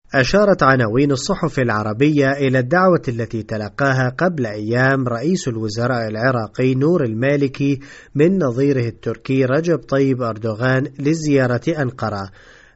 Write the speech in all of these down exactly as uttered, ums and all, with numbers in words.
أشارت عناوين الصحف العربية إلى الدعوة التي تلقاها قبل أيام رئيس الوزراء العراقي نور المالكي من نظيره التركي رجب طيب أردوغان لزيارة أنقرة.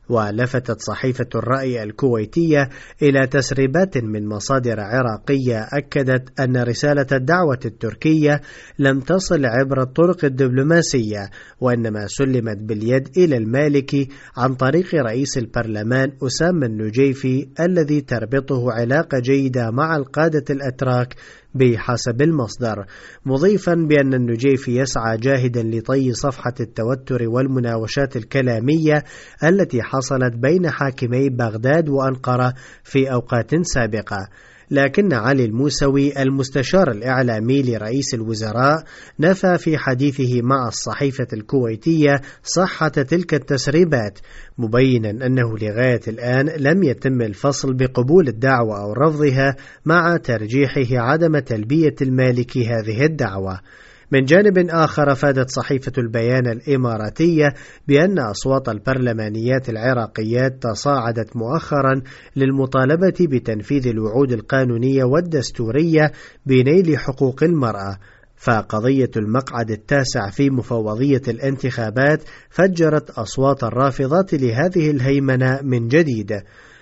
ولفتت صحيفة الرأي الكويتية إلى تسريبات من مصادر عراقية أكدت أن رسالة الدعوة التركية لم تصل عبر الطرق الدبلوماسية، وإنما سلمت باليد إلى المالكي عن طريق رئيس البرلمان أسامة النجيفي الذي تربطه علاقة جيدة مع القادة الأتراك بحسب المصدر، مضيفا بأن النجيفي يسعى جاهدا لطي صفحة التوتر والمناوشات الكلامية التي حصلت بين حاكمي بغداد وأنقرة في أوقات سابقة. لكن علي الموسوي المستشار الإعلامي لرئيس الوزراء نفى في حديثه مع الصحيفة الكويتية صحة تلك التسريبات، مبينا أنه لغاية الآن لم يتم الفصل بقبول الدعوة أو رفضها، مع ترجيحه عدم تلبية المالكي هذه الدعوة. من جانب آخر، فادت صحيفة البيان الإماراتية بأن أصوات البرلمانيات العراقيات تصاعدت مؤخرا للمطالبة بتنفيذ الوعود القانونية والدستورية بنيل حقوق المرأة، فقضية المقعد التاسع في مفوضية الانتخابات فجرت أصوات الرافضات لهذه الهيمنة من جديد.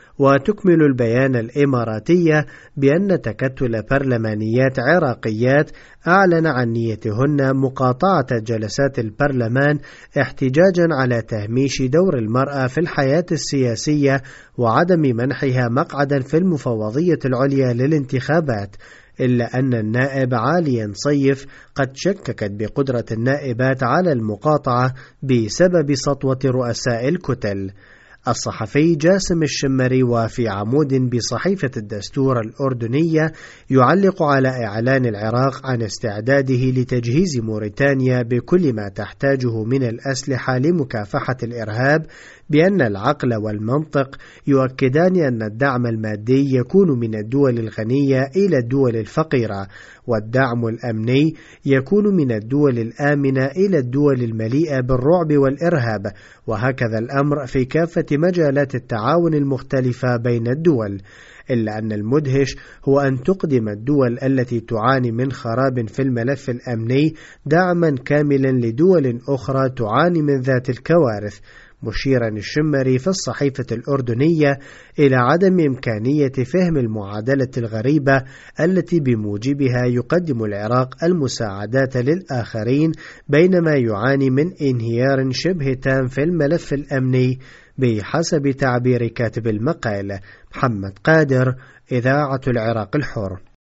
وتكمل البيان الإماراتية بأن تكتل برلمانيات عراقيات أعلن عن نيتهن مقاطعة جلسات البرلمان احتجاجا على تهميش دور المرأة في الحياة السياسية وعدم منحها مقعدا في المفوضية العليا للانتخابات، إلا أن النائب عالي صيف قد شككت بقدرة النائبات على المقاطعة بسبب سطوة رؤساء الكتل. الصحفي جاسم الشمري وفي عمود بصحيفة الدستور الأردنية يعلق على إعلان العراق عن استعداده لتجهيز موريتانيا بكل ما تحتاجه من الأسلحة لمكافحة الإرهاب، بأن العقل والمنطق يؤكدان أن الدعم المادي يكون من الدول الغنية إلى الدول الفقيرة، والدعم الأمني يكون من الدول الآمنة إلى الدول المليئة بالرعب والإرهاب، وهكذا الأمر في كافة مجالات التعاون المختلفة بين الدول. إلا أن المدهش هو أن تقدم الدول التي تعاني من خراب في الملف الأمني دعما كاملا لدول أخرى تعاني من ذات الكوارث، مشيرا الشمري في الصحيفة الأردنية إلى عدم إمكانية فهم المعادلة الغريبة التي بموجبها يقدم العراق المساعدات للآخرين بينما يعاني من انهيار شبه تام في الملف الأمني، بحسب تعبير كاتب المقال محمد قادر، إذاعة العراق الحر.